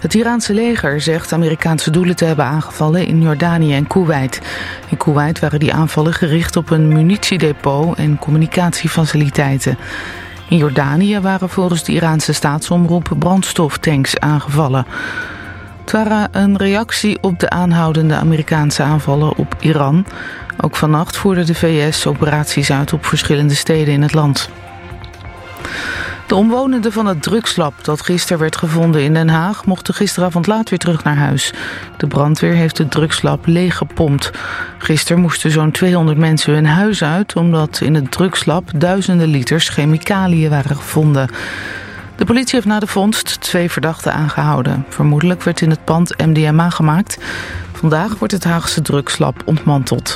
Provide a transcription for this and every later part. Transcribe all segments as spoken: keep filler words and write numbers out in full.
Het Iraanse leger zegt Amerikaanse doelen te hebben aangevallen in Jordanië en Koeweit. In Koeweit waren die aanvallen gericht op een munitiedepot en communicatiefaciliteiten. In Jordanië waren volgens de Iraanse staatsomroep brandstoftanks aangevallen. Het waren een reactie op de aanhoudende Amerikaanse aanvallen op Iran. Ook vannacht voerde de V S operaties uit op verschillende steden in het land. De omwonenden van het drugslab dat gisteren werd gevonden in Den Haag mochten gisteravond laat weer terug naar huis. De brandweer heeft het drugslab leeggepompt. Gisteren moesten zo'n tweehonderd mensen hun huis uit omdat in het drugslab duizenden liters chemicaliën waren gevonden. De politie heeft na de vondst twee verdachten aangehouden. Vermoedelijk werd in het pand M D M A gemaakt. Vandaag wordt het Haagse drugslab ontmanteld.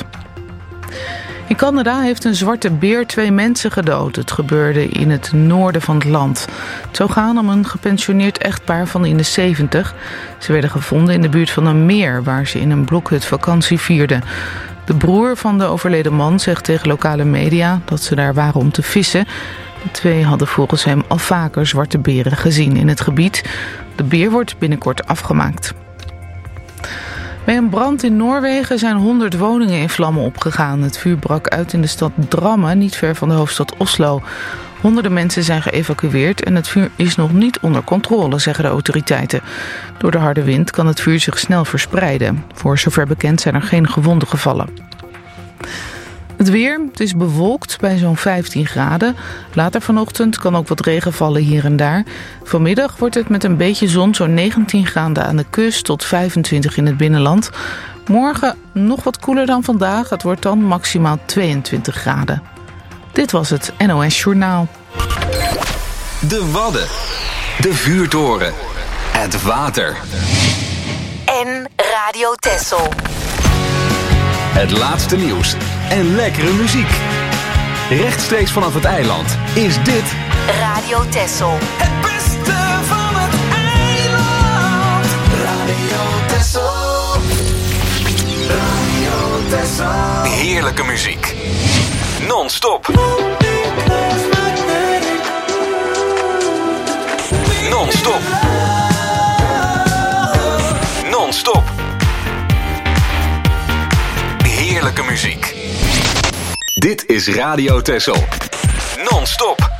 In Canada heeft een zwarte beer twee mensen gedood. Het gebeurde in het noorden van het land. Het zou gaan om een gepensioneerd echtpaar van in de zeventig. Ze werden gevonden in de buurt van een meer waar ze in een blokhut vakantie vierden. De broer van de overleden man zegt tegen lokale media dat ze daar waren om te vissen. De twee hadden volgens hem al vaker zwarte beren gezien in het gebied. De beer wordt binnenkort afgemaakt. Bij een brand in Noorwegen zijn honderd woningen in vlammen opgegaan. Het vuur brak uit in de stad Drammen, niet ver van de hoofdstad Oslo. Honderden mensen zijn geëvacueerd en het vuur is nog niet onder controle, zeggen de autoriteiten. Door de harde wind kan het vuur zich snel verspreiden. Voor zover bekend zijn er geen gewonden gevallen. Het weer, het is bewolkt bij zo'n vijftien graden. Later vanochtend kan ook wat regen vallen hier en daar. Vanmiddag wordt het met een beetje zon zo'n negentien graden aan de kust tot vijfentwintig in het binnenland. Morgen nog wat koeler dan vandaag. Het wordt dan maximaal tweeëntwintig graden. Dit was het N O S Journaal. De Wadden. De vuurtoren. Het water. En Radio Texel. Het laatste nieuws en lekkere muziek. Rechtstreeks vanaf het eiland is dit Radio Texel. Het beste van het eiland. Radio Texel. Radio Texel. Heerlijke muziek. Non-stop. Non-stop. Non-stop. Heerlijke muziek. Dit is Radio Texel. Non-stop.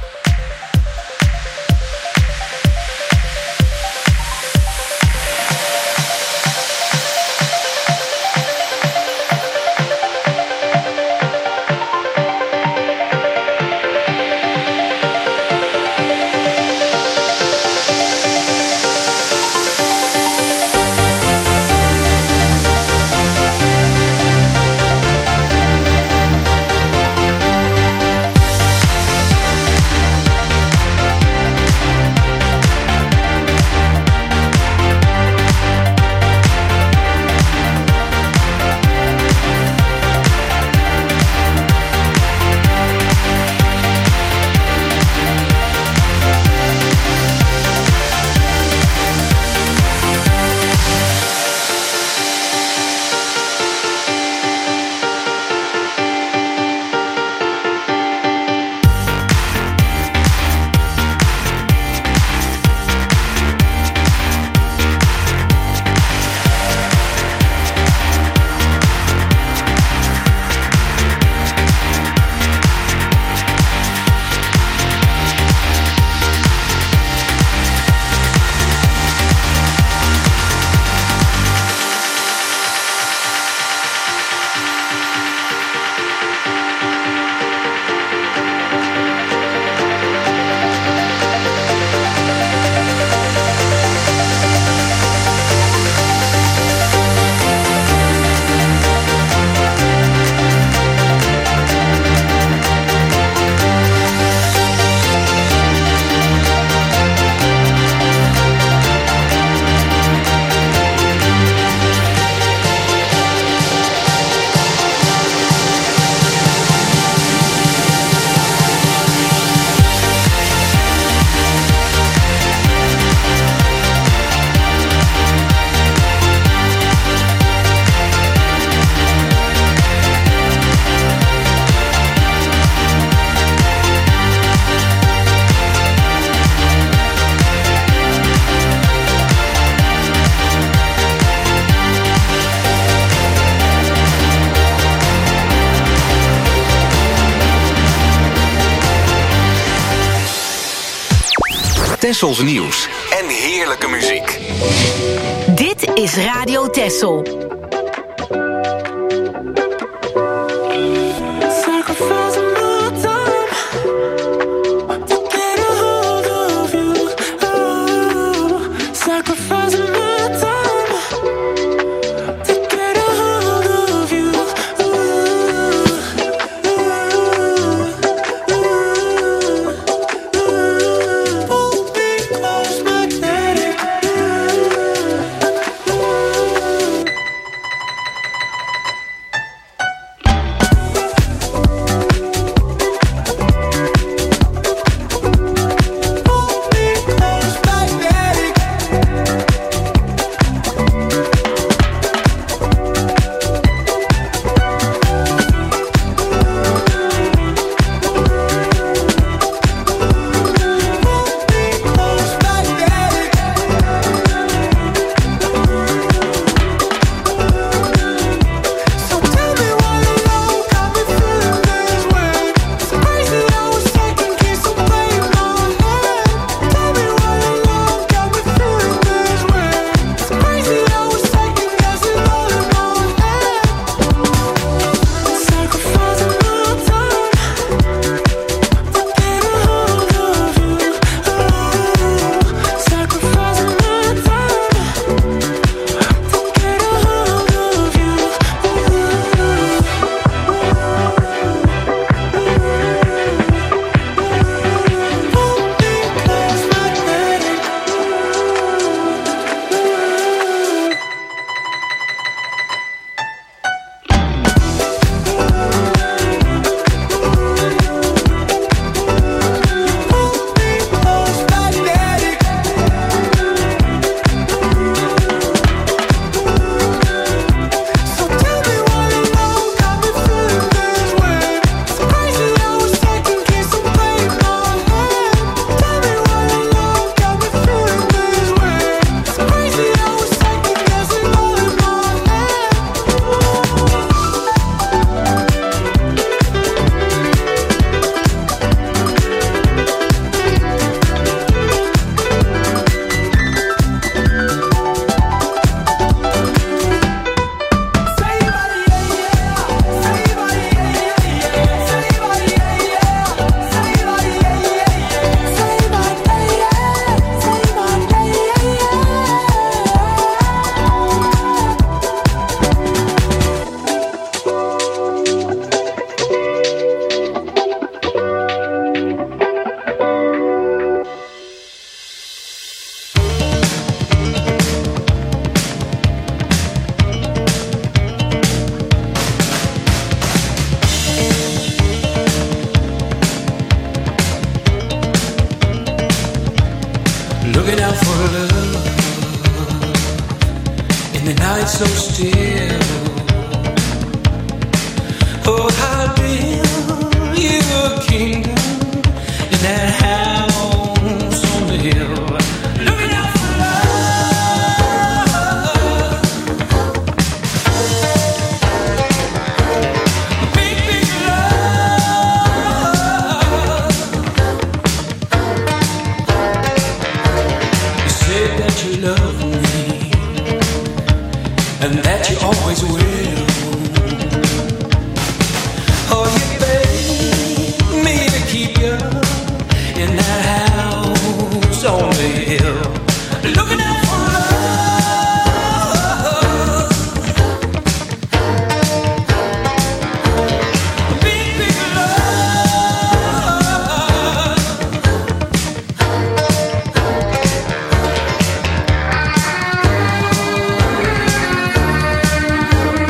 Tessels nieuws en heerlijke muziek. Dit is Radio Tessel. Looking out for love in the night so still. Oh, how build you a kingdom in that house on the hill. Looking out for love, big, big love. You said that you love me and that you always will. Oh, you beg me to keep you in that house on the hill. Looking out for love, big, big love.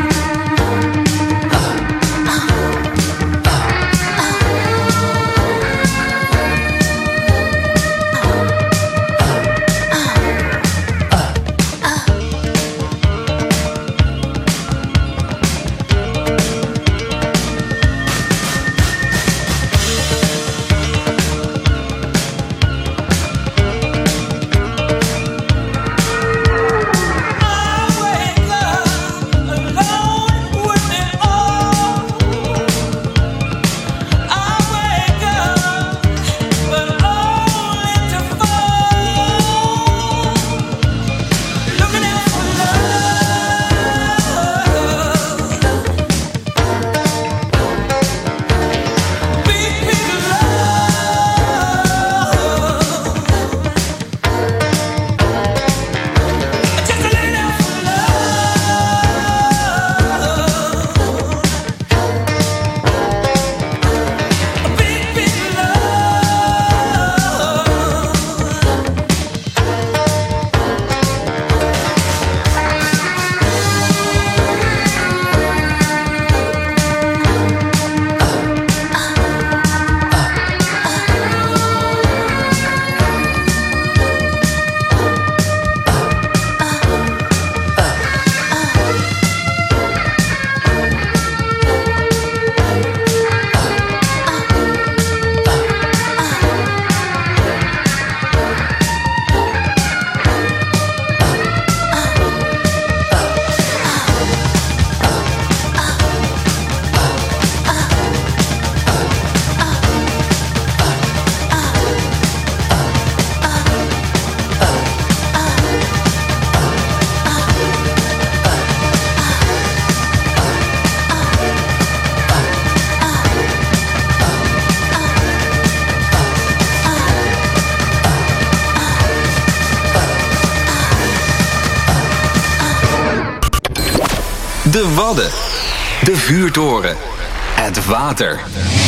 De Wadden. De vuurtoren. Het water.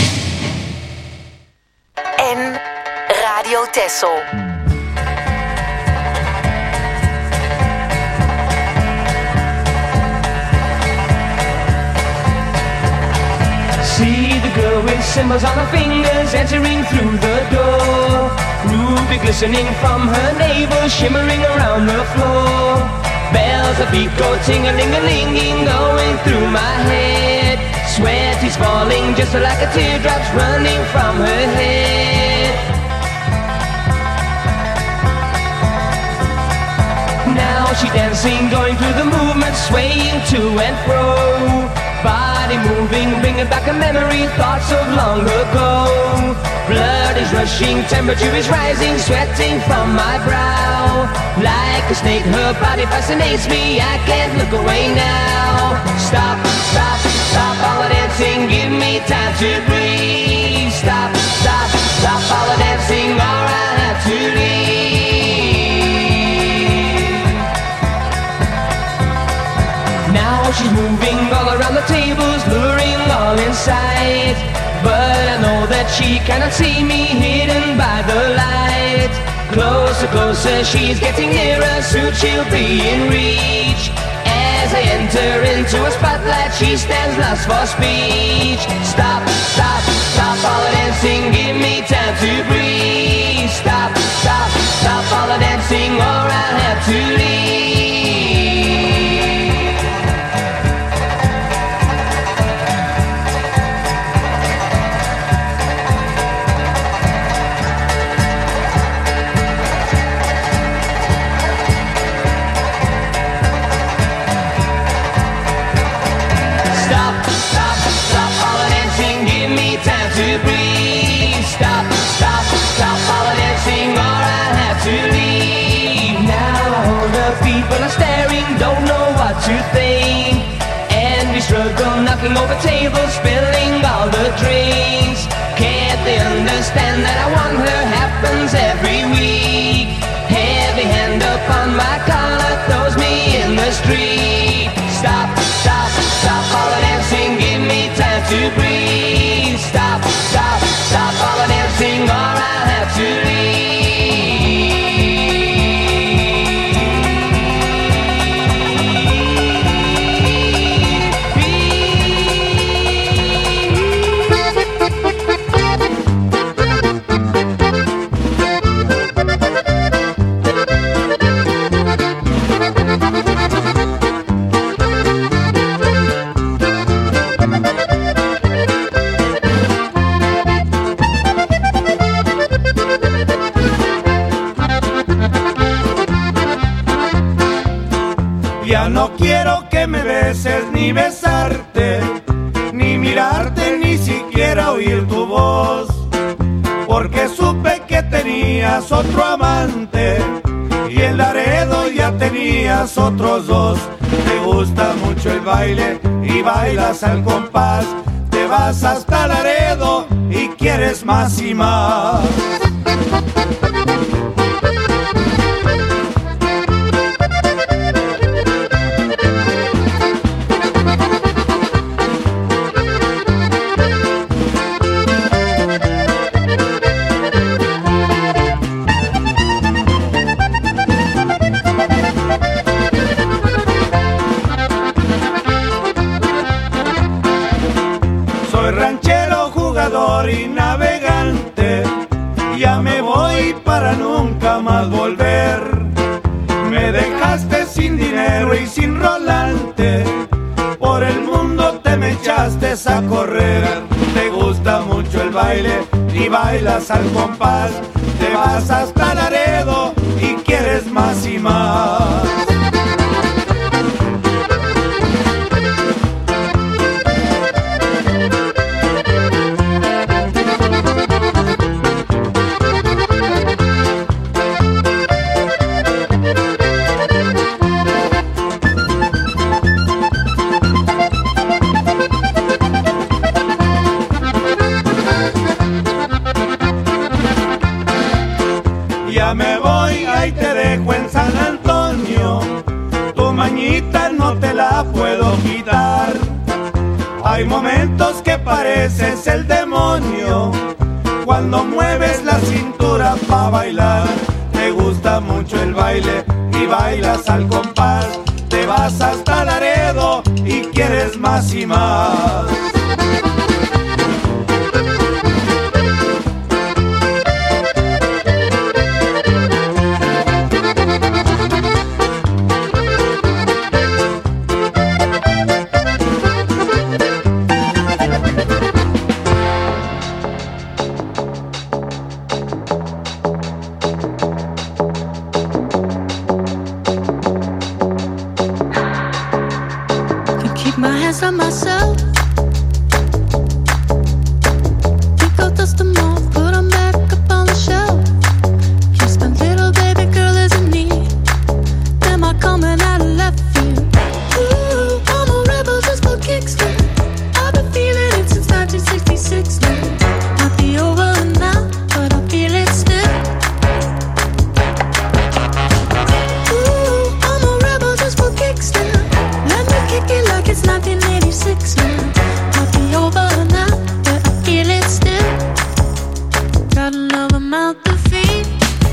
En Radio Texel. See the girl with symbols on her fingers entering through the door. Ruby glistening from her navel, shimmering around the floor. Bells of beat go ting-a-ling-a-linging, going through my head. Sweat is falling just like a teardrop's running from her head. Now she's dancing, going through the movement, swaying to and fro. Body moving, bringing back a memory, thoughts of long ago. Blood is rushing, temperature is rising, sweating from my brow. Like a snake, her body fascinates me, I can't look away now. Stop, stop, stop all the dancing, give me time to breathe. Stop, stop, stop all the dancing, or I have to leave. Now she's moving all around the tables, luring all in sight. But I know that she cannot see me, hidden by the light. Closer, closer, she's getting nearer, soon she'll be in reach. As I enter into a spotlight, she stands lost for speech. Stop, stop, stop all the dancing, give me time to breathe. Stop, stop, stop all the dancing, or I'll have to leave. To think, and we struggle, knocking over tables, spilling all the drinks. Can't they understand that I want her? Happens every week. Heavy hand upon my collar throws me in the street. Stop, stop, stop all the dancing, give me time to breathe. Stop, stop, stop all the dancing, or I'll have to leave. Ya no quiero que me beses ni besarte, ni mirarte, ni siquiera oír tu voz, porque supe que tenías otro amante y en Laredo ya tenías otros dos. Te gusta mucho el baile y bailas al compás, te vas hasta Laredo y quieres más y más. Y navegante, ya me voy para nunca más volver. Me dejaste sin dinero y sin rolante, por el mundo te me echaste a correr. Te gusta mucho el baile y bailas al compás, te vas hasta Laredo y quieres más y más. Ya me voy, ahí te dejo en San Antonio. la puedo quitar. Hay momentos que pareces el demonio cuando mueves la cintura pa' bailar. Te gusta mucho el baile y bailas al compás. Te vas hasta Laredo y quieres más y más. On myself, pick up dust them off, put them back up on the shelf. Kiss my little baby girl isn't need. Am I coming out of left field? Ooh, I'm a rebel just for kicks now. I've been feeling it since nineteen sixty-six now. Might be over now, but I feel it still. Ooh, I'm a rebel just for kicks now. Let me kick it like it's nineteen eighty-six now. Might be over now, but I feel it still. Got another mouth to feed.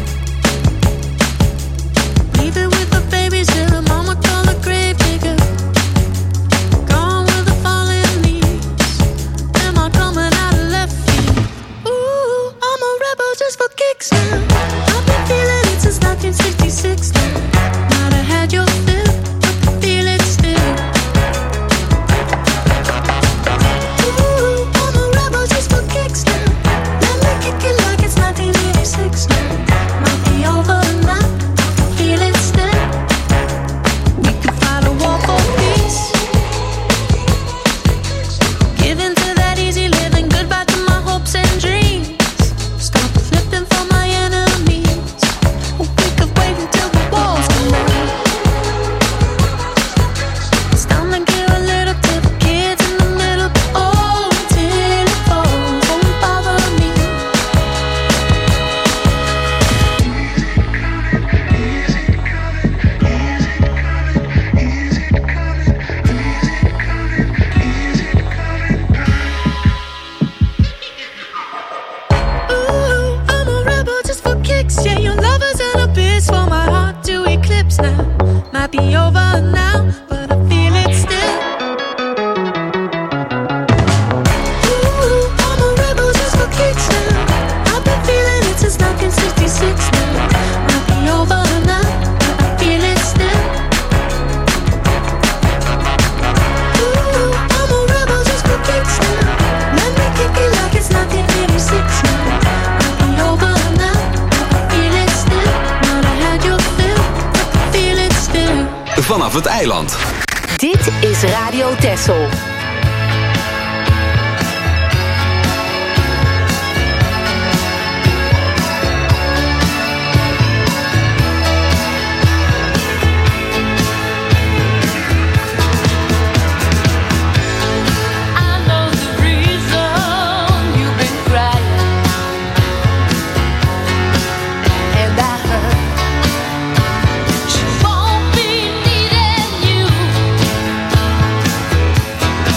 Leave it with the babies till the mama call the grave digger. Gone with the falling leaves. Am I coming out of left field? Ooh, I'm a rebel just for kicks now. I've been feeling it since nineteen sixty-six now. Might have had your fill, but I feel it still. Vanaf het eiland. Dit is Radio Texel. Won't be needing you.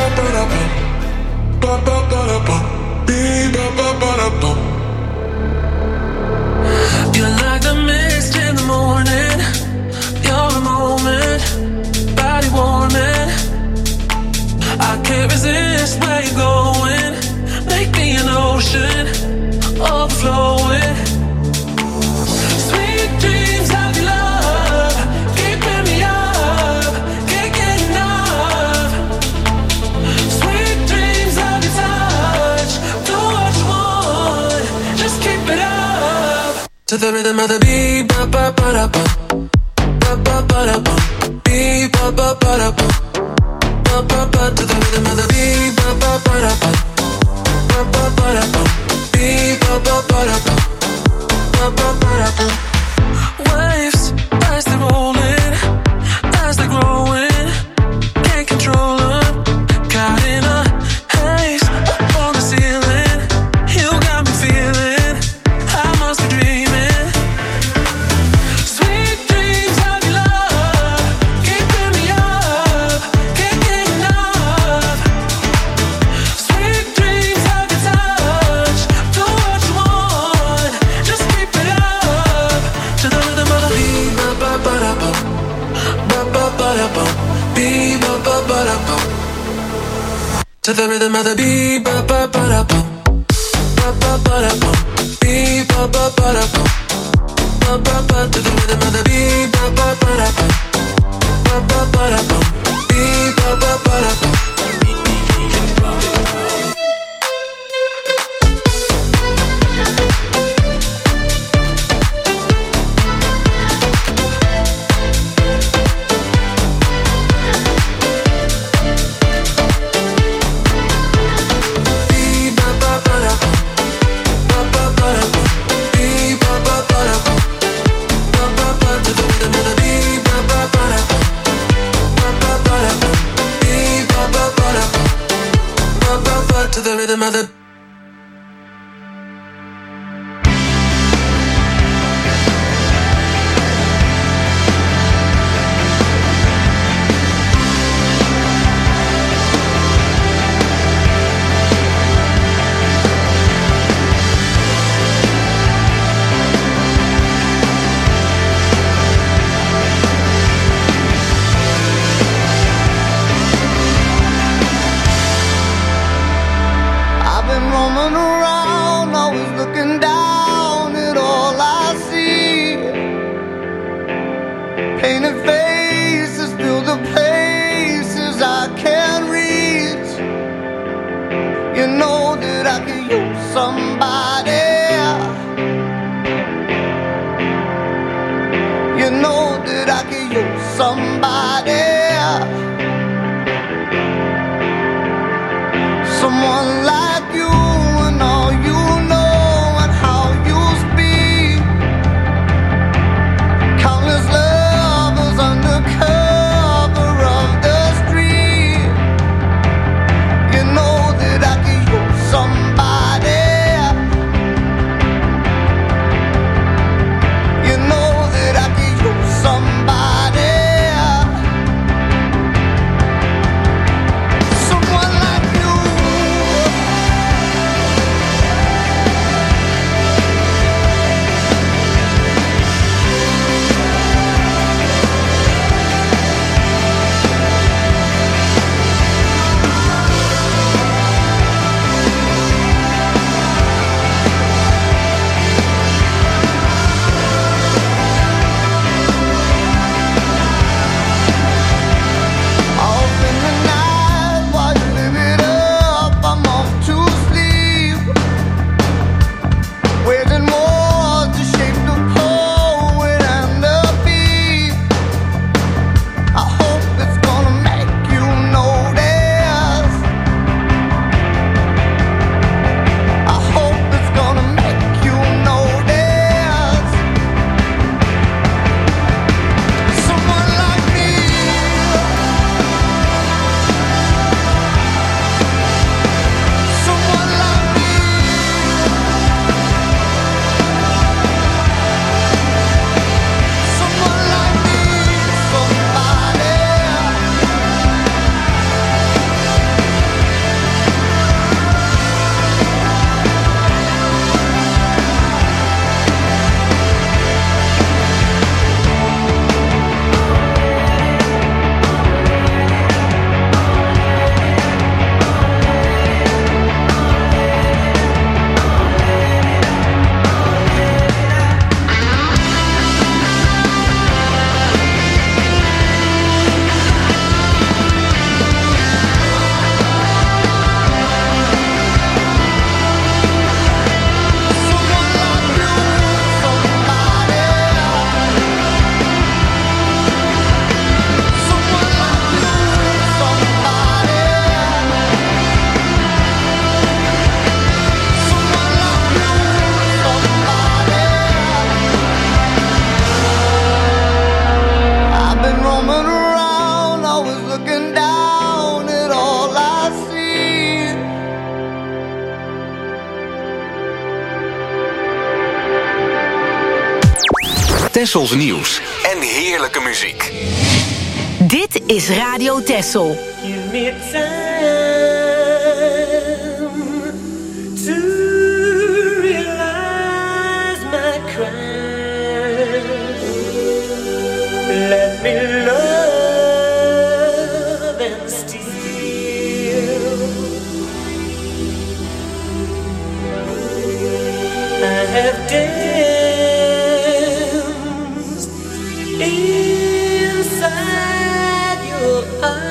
You're like the mist in the morning. You're a moment, body warming. I can't resist where you're going. Make me an ocean, overflowing. Sweet dreams of your love, keeping me up, can't get enough. Sweet dreams of your touch, do what you want, just keep it up. To the rhythm of the beat, ba ba ba da ba, ba ba ba da ba, beat ba ba ba da ba, ba ba ba. To the rhythm of the beat, ba ba ba da ba, ba ba ba da ba, beat ba ba ba da ba, ba ba ba da ba. Waves as they're rolling, as they're growing, can't control them. Caught in a haze up on the ceiling, you got me feeling I must be dreaming. Sweet dreams of your love, keeping me up, can't get enough. Sweet dreams of your touch, do what you want, just keep it up. To the rhythm of the beat, ba ba ba da ba, ba ba ba da ba, beat ba ba ba da ba. To the rhythm of the beat, ba ba ba da ba, ba ba ba da ba, beat ba ba ba da ba, ba ba ba. To the rhythm of the beat, ba ba ba da ba, ba ba ba da ba, beat ba ba ba da ba. To the rhythm of the I've been Tessels nieuws en heerlijke muziek. Dit is Radio Tessel. Give me time to realize my crime. Let me love and steal. I have danced inside your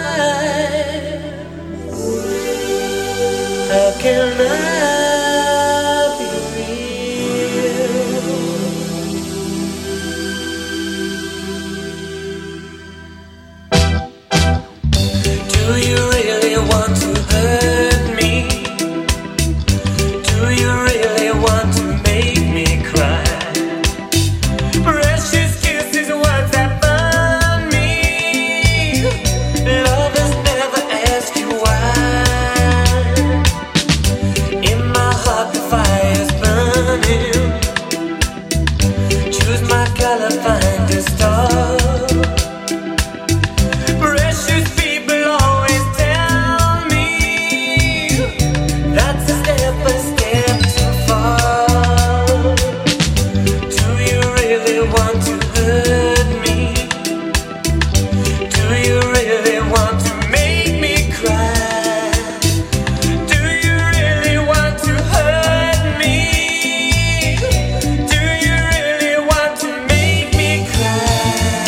eyes. How can I be real? Do you really want to hurt me? Do you really want to make me cry? Precious kisses, words that burn me. Love has never asked you why. In my heart the fire's burning. Choose my color, find a star. Precious people always tell me that's a step, a step too far. Do you really want to hurt me? Do you really want to make me cry? Do you really want to hurt me? Do you really want to make me cry?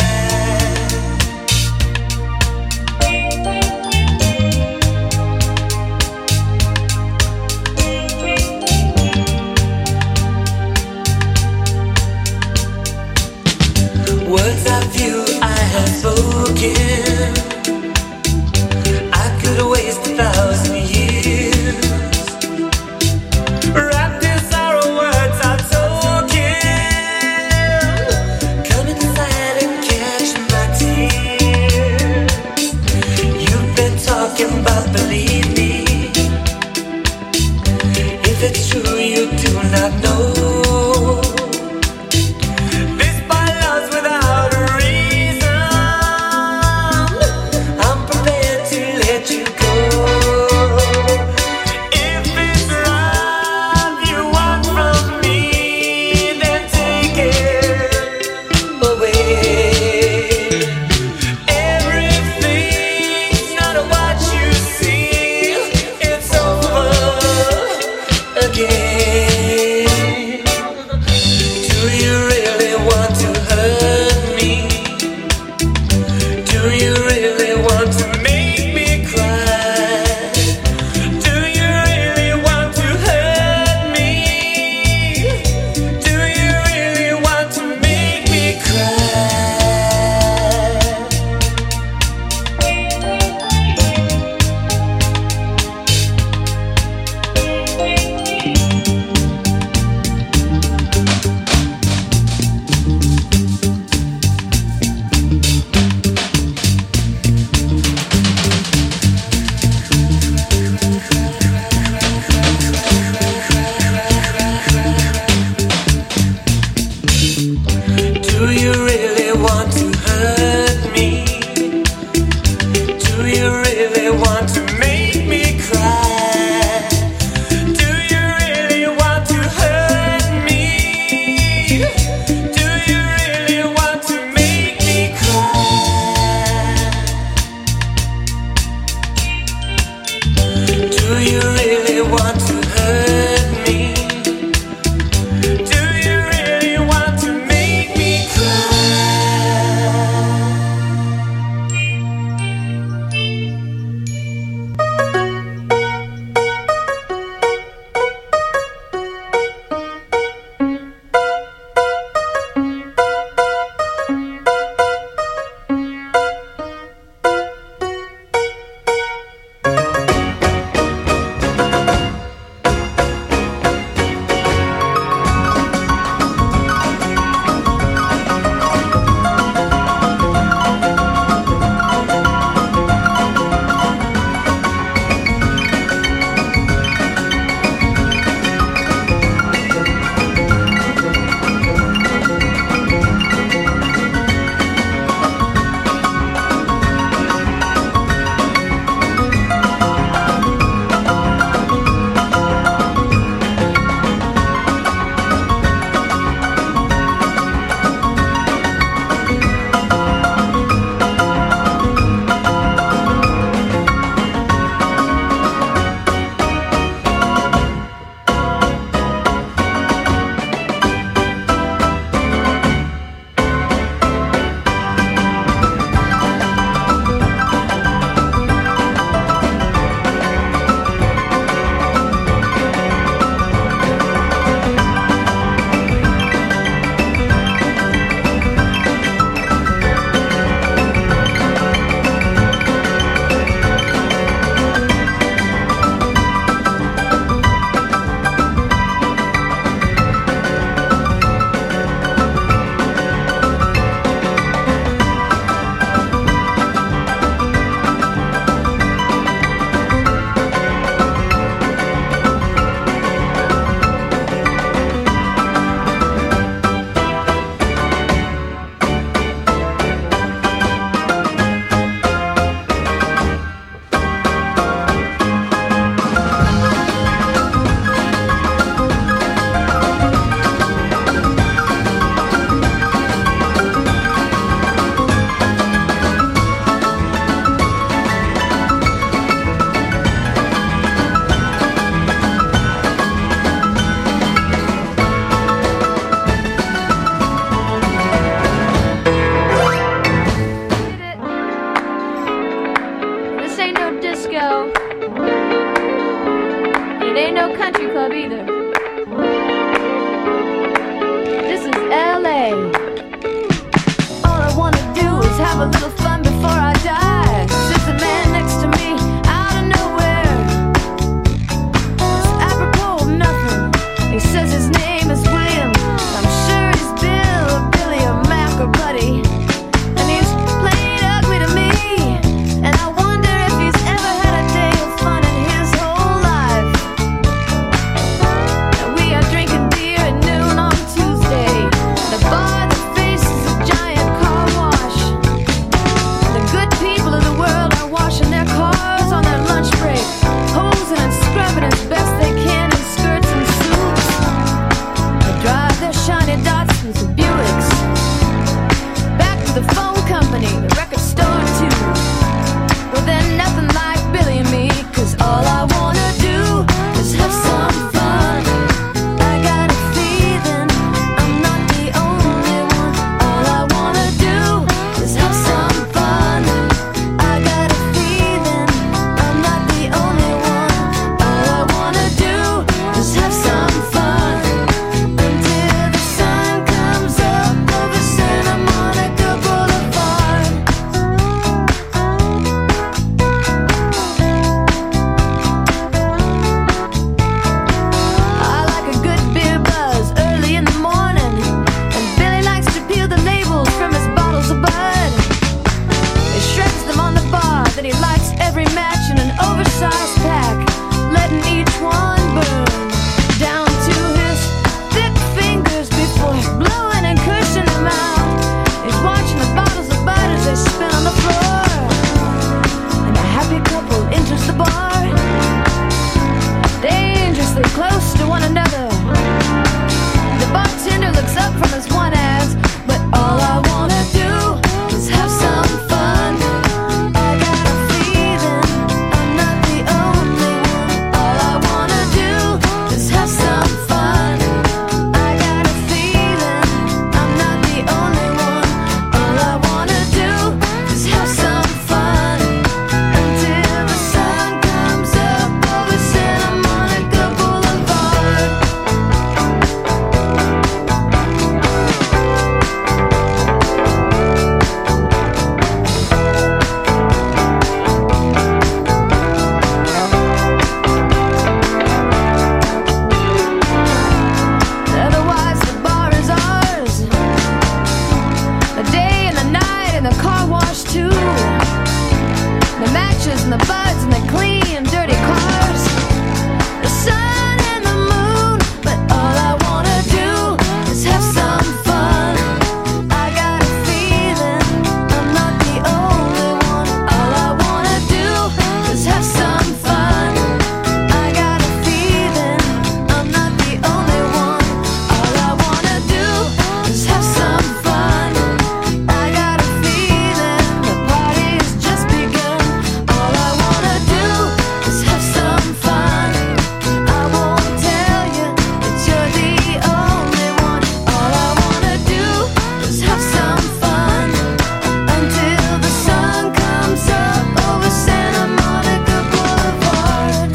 Words of you I have spoken, I could waste a thousand years. Wrapped in sorrow, words are token. Come inside and catch my tears. You've been talking about, believe me. If it's true, you do not know. This by love's without a reason. I'm prepared to let you go. If it's love you want from me, then take it away. Everything's not what you see. It's over again. Do you really want to hurt me? Do you really want to make me cry? Do you really want to hurt me? Do you really want to make me cry? Do you really want to hurt me? Do you really want to make me cry? Do you really want to hurt me? Do you really want to make me cry? Do you really want to hurt me? Do you really want to make me cry? disco. It ain't no country club either. This is L A. All I wanna do is have a little fun before I die. Sits a man next to me out of nowhere. It's apropos of nothing. He says his name is William. I'm sure he's Bill or Billy or Mac or Buddy. And he's plain ugly to me. And I wonder if he's ever had a day of fun in his whole life. And we are drinking beer at noon on Tuesday. The bar that faces a giant car wash. The good people of the world are washing their cars on their lunch break, hosing and scrubbing as best they can in skirts and suits. They drive their shiny Datsuns and Buicks back to the phone company, the record store too. But they're nothing like Billy and me, 'cause all I wanna do is have some fun. I got a feeling I'm not the only one. All I wanna do is have some fun. I got a feeling I'm not the only one. All I wanna do is have some fun until the sun comes up over Santa Monica Boulevard. I like a good beer buzz early in the morning, and Billy likes to peel the labels from his bottles of Bud. He shreds them on the bar, then he lights every match in an oversized pack, letting each one burn down to his thick fingers before blowing and cursing them out. He's watching the bottles of Bud as they spin on the floor, and a happy couple enters the bar, dangerously close to one another. The bartender looks up from his one ass, but all I wanna do is have some fun. I got a feeling I'm not the only one. All I wanna do is have some fun. I got a feeling I'm not the only one. All I wanna do is have some fun until the sun comes up over Santa Monica Boulevard. Otherwise the bar is ours, the day and the night and the car wash too. The matches and the buds and the clean dirty cars, the sun and the moon. But all I wanna do is have some fun. I got a feeling I'm not the only one. All I wanna do is have some fun. I got a feeling I'm not the only one. All I wanna do is have some fun. I got a feeling the party's just begun. All I wanna do is have some fun. I won't tell you that you're the only one. All I wanna do is have some fun until the sun comes up over Santa Monica Boulevard.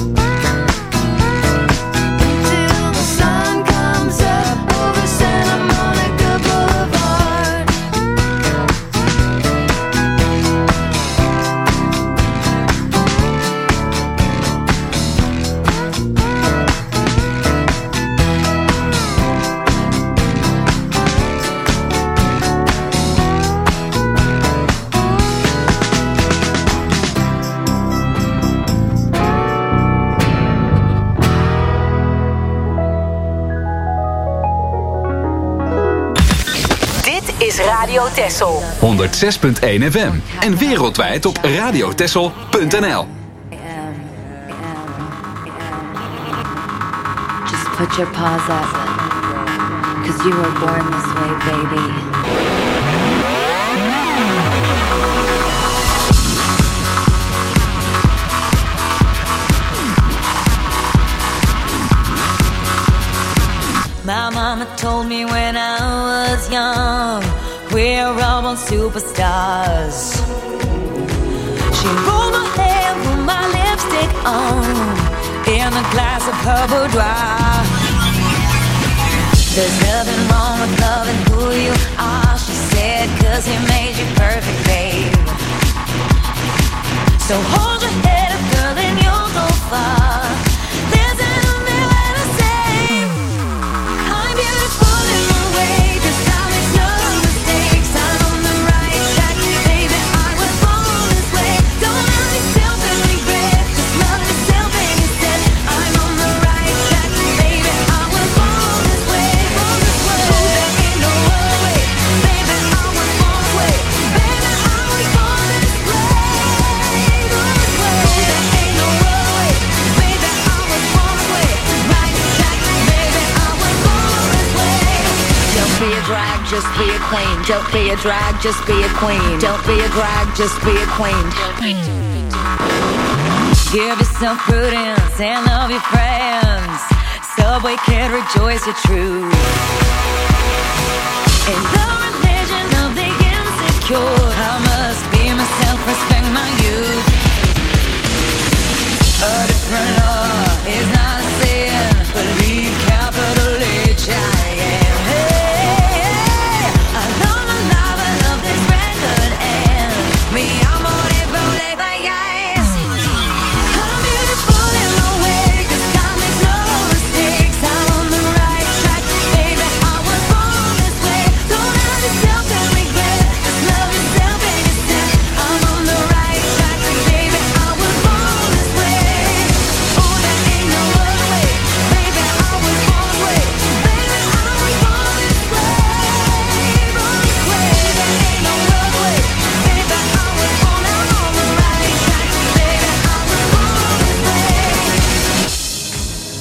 Until the sun comes up over Santa Monica Boulevard. Dit is Radio Texel. honderdzes punt één F M en wereldwijd op radiotessel punt n l. Just put your paws up, 'cause you were born this way, baby. My mama told me when I was young, we're all born superstars. She rolled my hair through my cup will dry. There's nothing wrong with loving who you are, she said, cause he made you perfect, babe. So hold your head up, girl, and you'll go far. Listen to me when I say I'm beautiful in my way, cause I make no mistakes. I'm on the right track, baby, I was born this way. Don't let yourself and regret, just love yourself and instead. I'm on the right track, baby, I was born this way, born this way. Oh, there ain't no other way, baby, I was born this way. Baby, I was born this way, born this way. Oh, there ain't no other way, baby, I was born this way. Right track, baby, I was born this way. Don't be a drag, just be a queen. Don't be a drag, just be a queen. Don't be a drag, just be a queen. Give yourself prudence and love your friends. Subway kid, rejoice your truth. In the religion of the insecure, I must be myself, respect my youth. A different law is not a sin. Believe capital H I am. Hey, hey, I love my life, I love this record and me, I'm on it, roll it, like yes. I'm beautiful in my way, cause I make no mistakes. I'm on the right track, baby, I was born this way. Don't have yourself and regret, just love yourself and instead. I'm on the right track, baby, I was born this way. Oh, there ain't no other way, baby, I was born this way. Baby, I was born this way, born this way. There ain't no other way, baby, I was born. I'm on the right track, baby, I was born this way.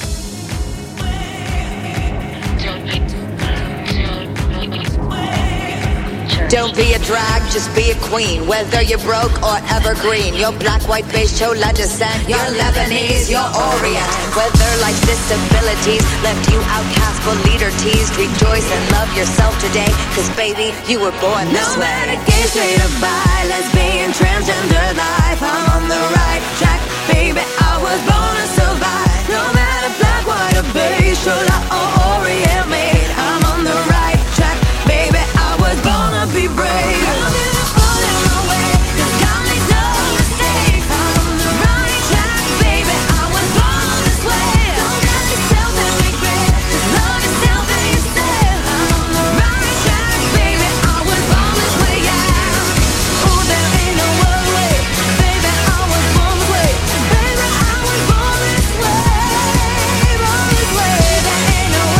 Don't be a drag, just be a queen. Whether you're broke or evergreen, you're black, white, beige, chola descent, you're Lebanese, you're Orient. Whether life's disabilities left you outcast but leader teased, rejoice and love yourself today, cause baby, you were born this way. No matter gay, straight or bi, lesbian, transgender life, I'm on the right track, baby, I was born to survive. No matter black, white or beige, chola or Orient made, I'm on the right track, baby, I was born to be brave. I'm beautiful in my way, cause God makes no mistakes. I'm on the right track, baby, I was born this way. Don't have yourself and regret, just love yourself and instead. I'm on the right track, baby, I was born this way, yeah. Oh, there ain't no other way, baby, I was born this way. Baby, I was born this way, born this way. There ain't no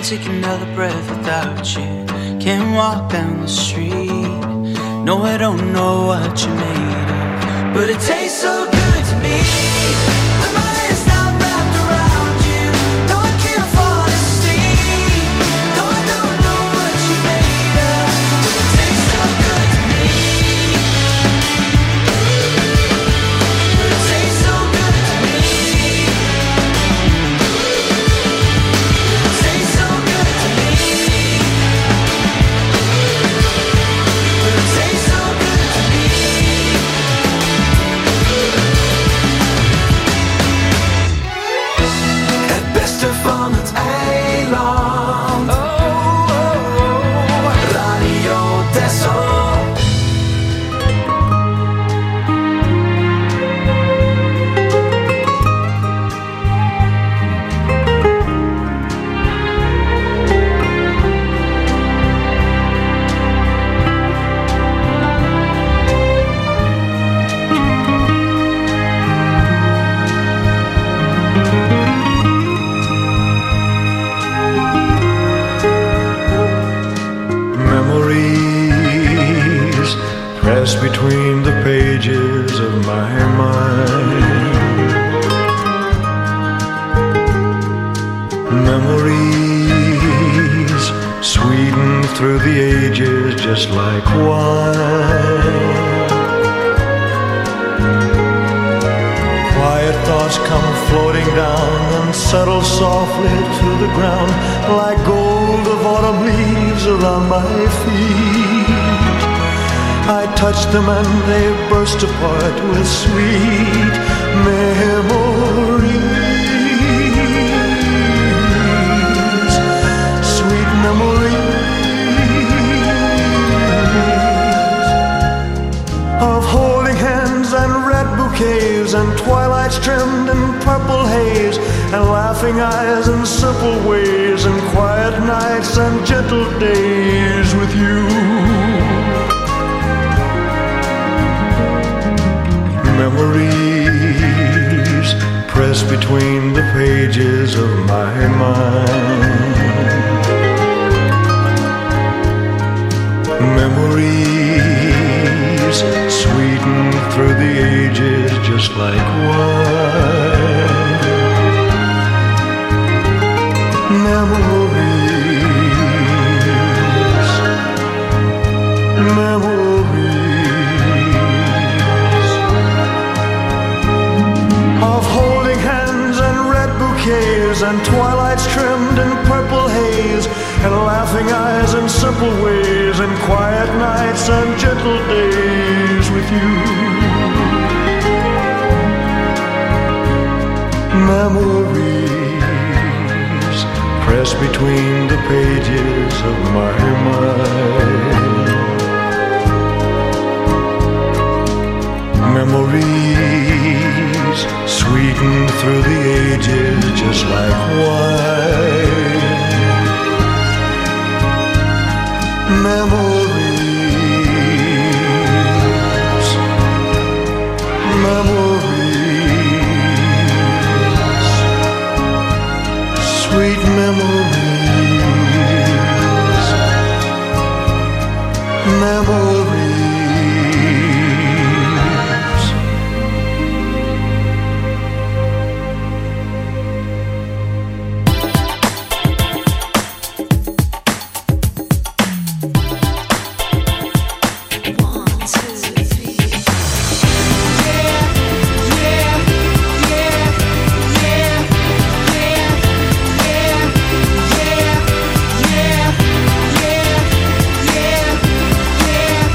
Can't take another breath without you. Can't walk down the street. No, I don't know what you made of, but it tastes so good to me. When my head's not wrapped around you, no, I can't fall asleep. No, I don't know what you made of, but it tastes so good to me. But it tastes so good to me. It tastes so good to me. But it tastes so good to me. Het beste van het eiland. Oh, oh, oh. Radio Texel. Memories press between the pages of my mind. Memories sweeten through the ages just like wine. Quiet thoughts come floating down and settle softly to the ground like gold of autumn leaves around my feet. I touch them and they burst apart with sweet memories. Sweet memories of holding hands and red bouquets and twilights trimmed in purple haze and laughing eyes and simple ways and quiet nights and gentle days with you. Memories press between the pages of my mind. Memories sweeten through the ages just like wine. Memories, memories of holding hands and red bouquets and twilights trimmed in purple haze and laughing eyes and simple ways and quiet nights and gentle days with you. Memories press between the pages of my mind. Memories sweeten through the ages just like wine. Memories, memories, sweet memories, memories. Yeah.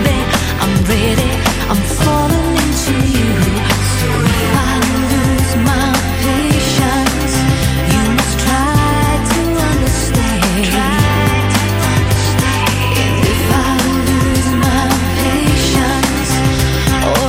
baby, I'm ready, I'm falling into you. So if I lose my patience, you must try to understand. And if I lose my patience, oh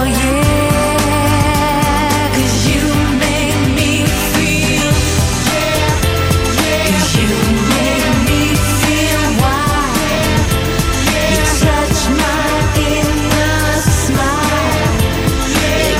yeah, 'cause you make me feel, yeah, 'cause you make me feel wild. You touch my inner smile.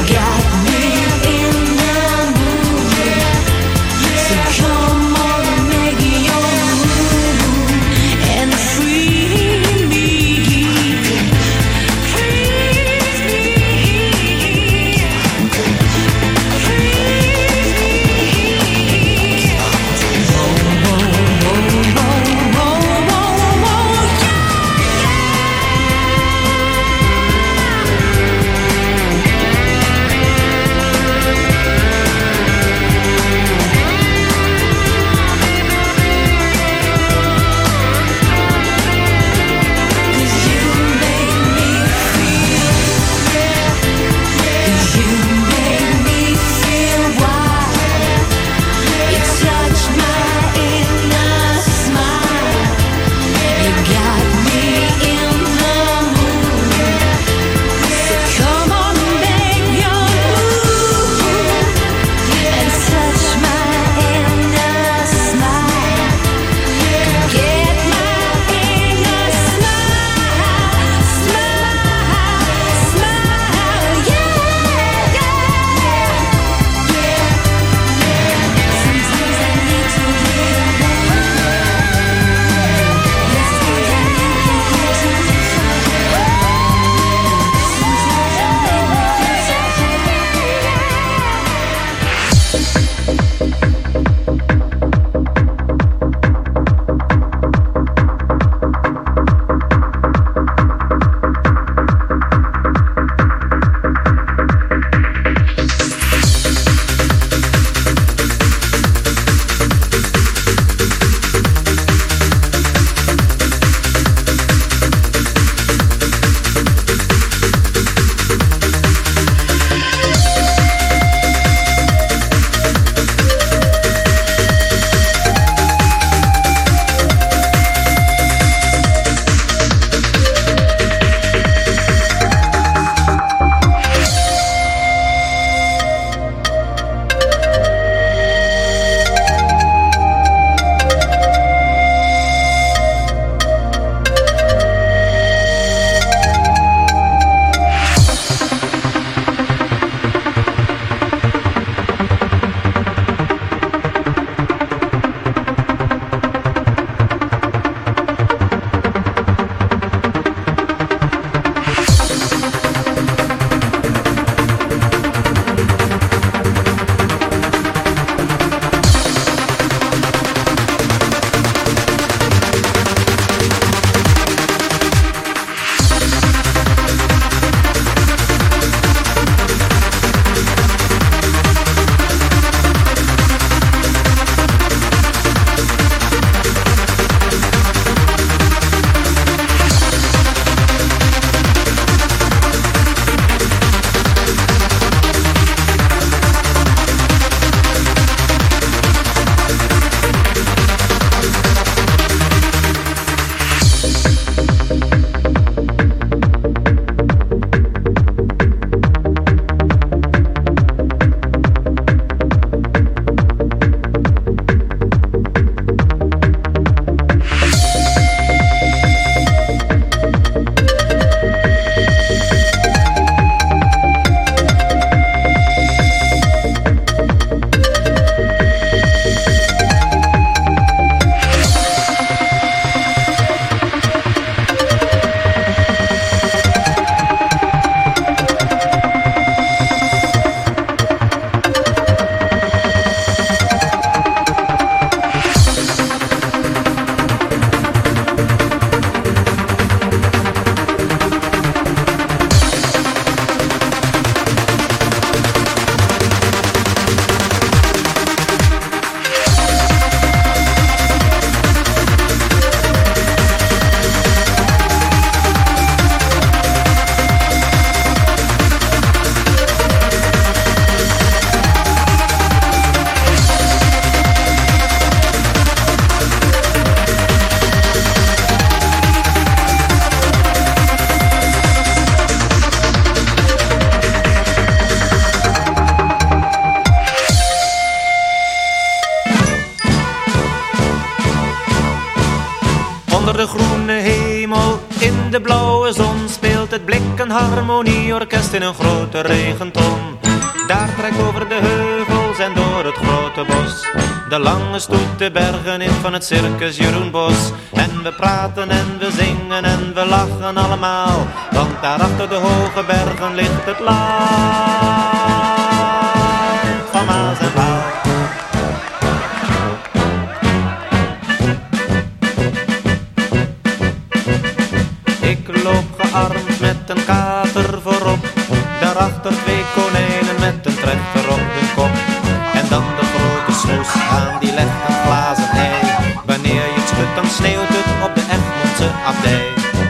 het Blikken Harmonieorkest in een grote regenton. Daar trekt over de heuvels en door het grote bos de lange stoet de bergen in van het circus Jeroen Bos. En we praten en we zingen en we lachen allemaal, want daar achter de hoge bergen ligt het land van Maas en Waal. Ik loop gearmd met een kater voorop, daarachter twee konijnen met een trechter op hun kop. En dan de grote snoes aan die legt een glazen ei. Wanneer je het schudt dan sneeuwt het op de Egmondse abdij.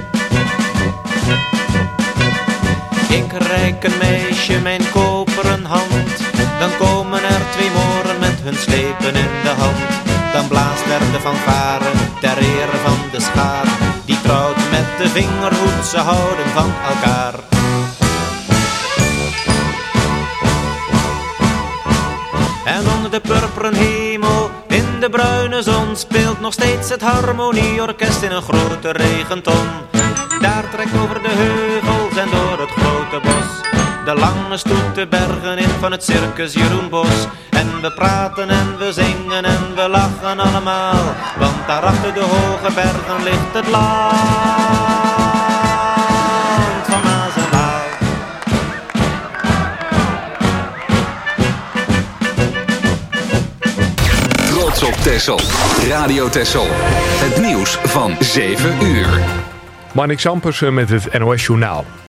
Ik reik een meisje mijn koperen hand, dan komen er twee moren met hun slepen in de hand. Dan blaast er de fanfare ter ere van de schaar, die trouwt met de vingerhoed, ze houden van elkaar. En onder de purperen hemel, in de bruine zon, speelt nog steeds het Harmonieorkest in een grote regenton. Daar trekt over de heuvels en door het grote bos de lange stoet de bergen in van het circus Jeroen Bos. En we praten en we zingen en we lachen allemaal, want daar achter de hoge bergen ligt het land van Maas en Waal. Trots op Texel. Radio Texel. Het nieuws van zeven uur. Marnix Ampersen met het N O S Journaal.